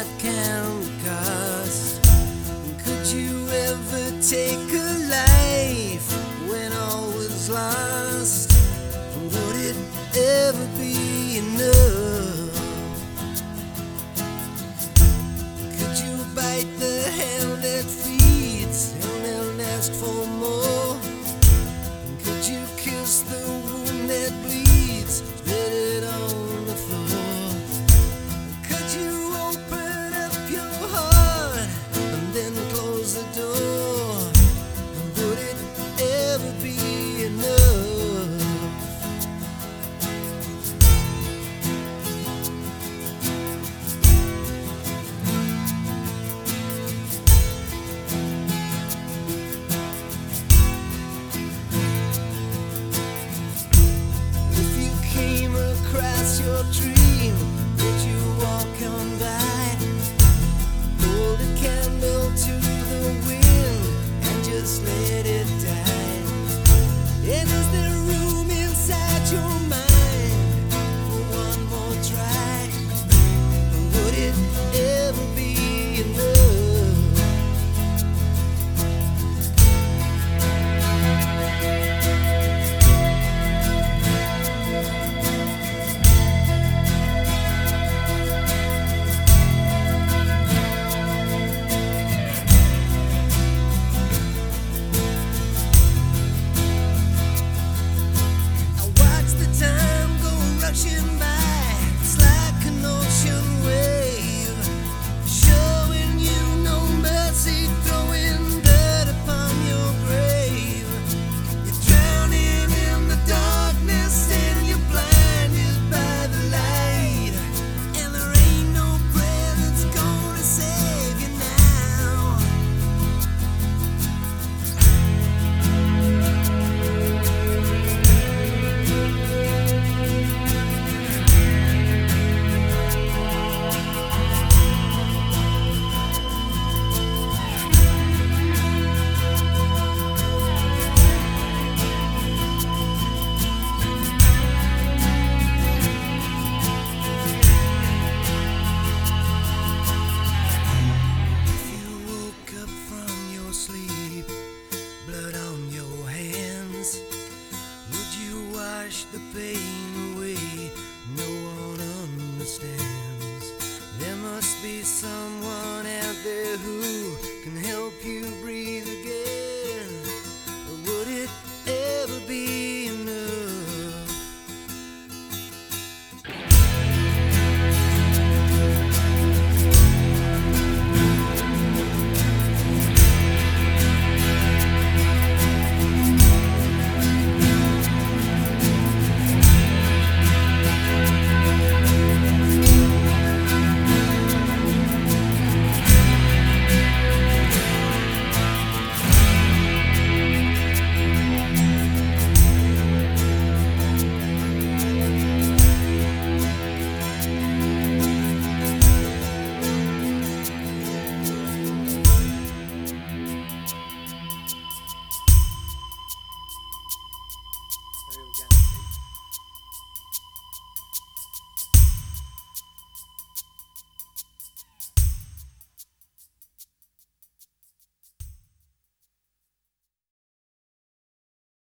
life can cost. Could you ever take a life when all was lost? Would it ever be enough? Could you bite the hand that feeds and then ask for more? Could you kiss the wound that bleeds, let it on the floor? Could you open up your heart and then close the door? Would it ever be enough? If you came across your dream, would you walk on by? Hold a candle to the wind and just let it die. And is there room inside your mind for one more try? Would it ever be enough? I watch the time go rushing by. It's like an ocean wave, showing you no mercy, throwing dirt upon your grave. You're drowning in the darkness and you're blinded by the light. And there ain't no prayer that's gonna save you now. If you woke up from your sleep, blood on your hands, would you wash the pain away? No one understands. There must be someone out there who can help you breathe